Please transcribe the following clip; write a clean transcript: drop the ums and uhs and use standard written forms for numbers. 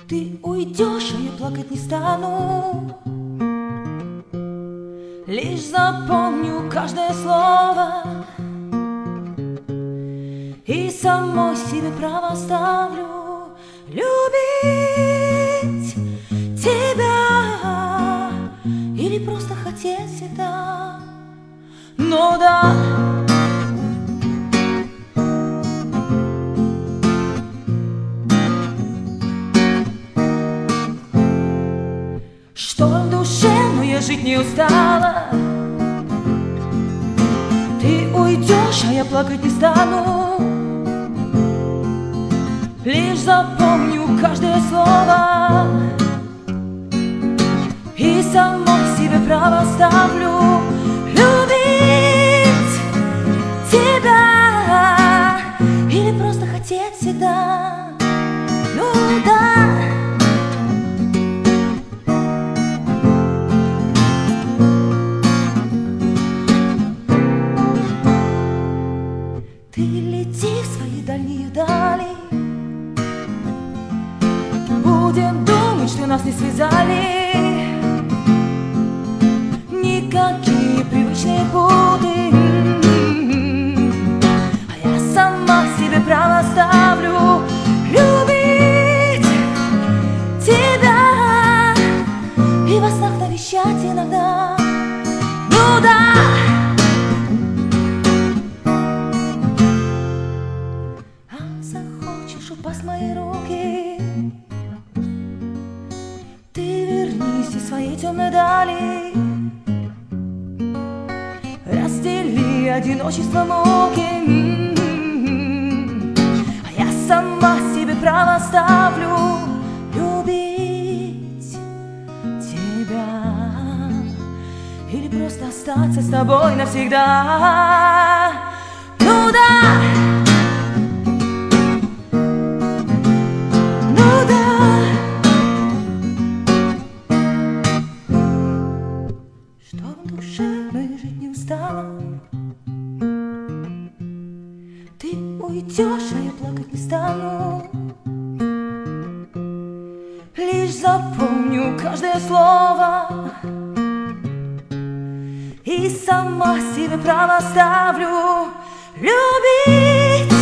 Ты уйдешь, а я плакать не стану. Лишь запомню каждое слово и самой себе право оставлю любить тебя или просто хотеть всегда. Ну да, что в душе, но я жить не устала. Ты уйдешь, а я плакать не стану. Лишь запомню каждое слово и самой себе право оставлю любить тебя или просто хотеть всегда. Ну да, ты лети в свои дальние дали. Будем думать, что нас не связали никакие привычные путы. А я сама себе право оставлю любить тебя и во снах навещать иногда. Ну да, захочешь упасть в мои руки, ты вернись из своей темной дали, раздели одиночество муки. А я сама себе право оставлю любить тебя или просто остаться с тобой навсегда. Ну да, что в душе, но и жить не устала. Ты уйдешь, а я плакать не стану. Лишь запомню каждое слово и сама себе право оставлю любить